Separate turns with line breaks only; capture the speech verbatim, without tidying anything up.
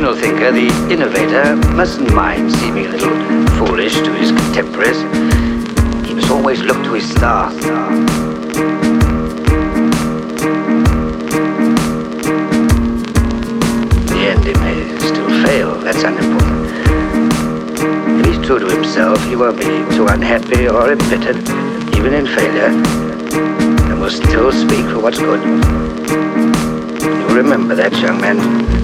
original thinker, the innovator, mustn't mind seeming a little foolish to his contemporaries. He must always look to his star. In the end, he may still fail. That's unimportant. If he's true to himself, he won't be too unhappy or embittered, even in failure, and will still speak for what's good. You remember that, young man.